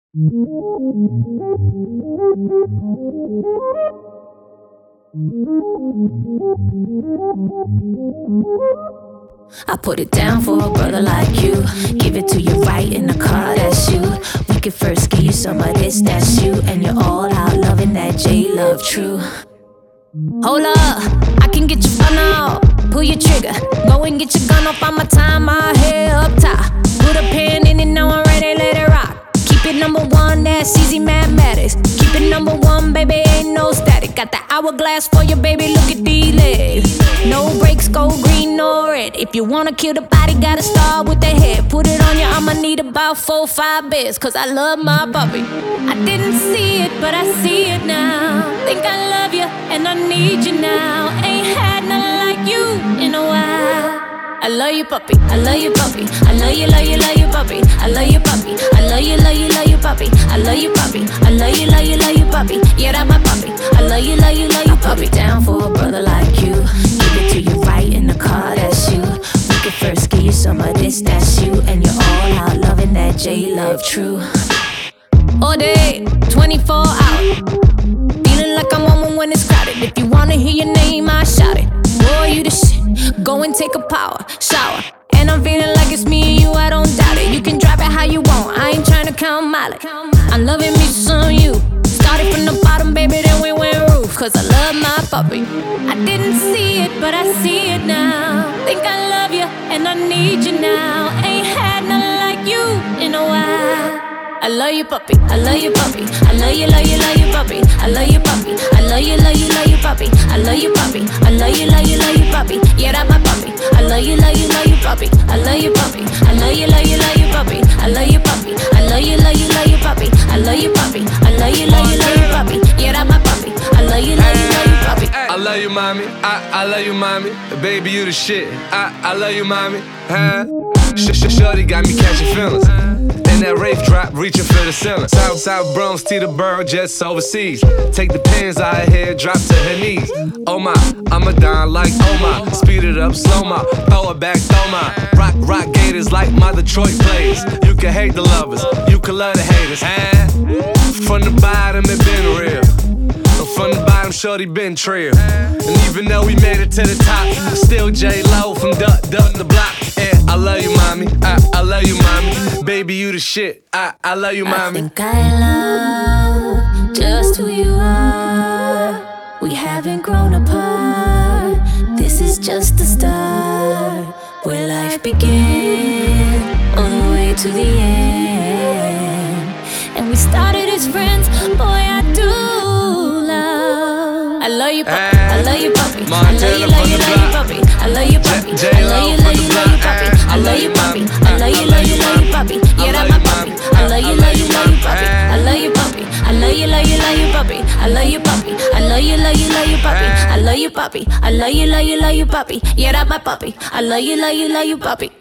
I put it down for a brother like you. Give it to you right in the car, that's you. We could first give you some of this, that's you. And you're all out loving that J-Love true. Hold up, I can get your fun out. Pull your trigger, go and get your gun off on my time. My head up top, put a pen in it, now I'm ready, let it rock. Keep it number one, that's easy mathematics. Keep it number one, baby, ain't no static. Got the hourglass for you, baby, look at these legs. No brakes, go green or red. If you wanna kill the body, gotta start with the head. Put it on you, I'ma need about 4 or 5 beds, cause I love my puppy. I didn't see it, but I see it now. Think I love you, and I need you now. Ain't had nothing like you in a while. I love you, puppy. I love you, puppy. I love you, love you, love you, puppy. I love you, puppy. I love you, love you, love you, puppy. I love you, puppy. I love you, love you, love you, puppy. Yeah, that's my puppy. I love you, love you, love you, puppy. Down for a brother like you. Give it to you right in the car, that's you. We could first give you some of this, that's you. And you're all out loving that J-Love true. All day, 24 hours. Feeling like I'm on one when it's crowded. If you wanna hear your name, I shout it. Boy, you the shit. Go and take a power shower. And I'm feeling like it's me and you, I don't doubt it. You can drive it how you want, I ain't tryna count mileage. I'm loving me some you. Started from the bottom, baby, then we went roof. Cause I love my puppy. I didn't see it, but I see it now. Think I love you, and I need you now. Ain't had nothing like you in a while. I love you, puppy. I love you, puppy. I love you, love you, love you, puppy. I love you, puppy. I love you, love you, love you, puppy. I love you, puppy. I love you, love you, love you, puppy. Yeah, that's my puppy. I love you, love you, love you, puppy. I love you, puppy. I love you, love you, love you, puppy. I love you, puppy. I love you, love you, love you, puppy. I love you, puppy. I love you, love you, love you, puppy. Yeah, that's my puppy. I love you, love you, love you, puppy. I love you, mommy. I love you, mommy. Baby, you the shit. I love you, mommy. Huh? Shorty got me catching feelings. And that Wraith drop, reaching for the ceiling. South Bronx, Teterboro, jets overseas. Take the pins out her head, drop to her knees. Oh my, I'ma don like Omar. Speed it up, slow mo, throw it back, throw my. Rock gators like my Detroit plays. You can hate the lovers, you can love the haters. From the bottom, it been real. From the bottom, shorty been trill. And even though we made it to the top, still J-Lo from Duck the Block. Yeah, I love you, mommy. I love you, mommy. Baby, you the shit. I love you, mommy. I think I love just who you are. We haven't grown apart. This is just the start. Where life began, all the way to the end. And we started as friends. Boy, I do. I love you, puppy. I love you, puppy. I love you, love you, love you, puppy. I love you, puppy. I love you, love you, love you, puppy. I love you, puppy. I love you, love you, love you, puppy. Yeah, that's my puppy. I love you, love you, love you, puppy. I love you, puppy. I love you, love you, love you, puppy. I love you, puppy. I love you, love you, love you, puppy. I love you, puppy. I love you, love you, love you, puppy. Yeah, that's my puppy. I love you, love you, love you, puppy.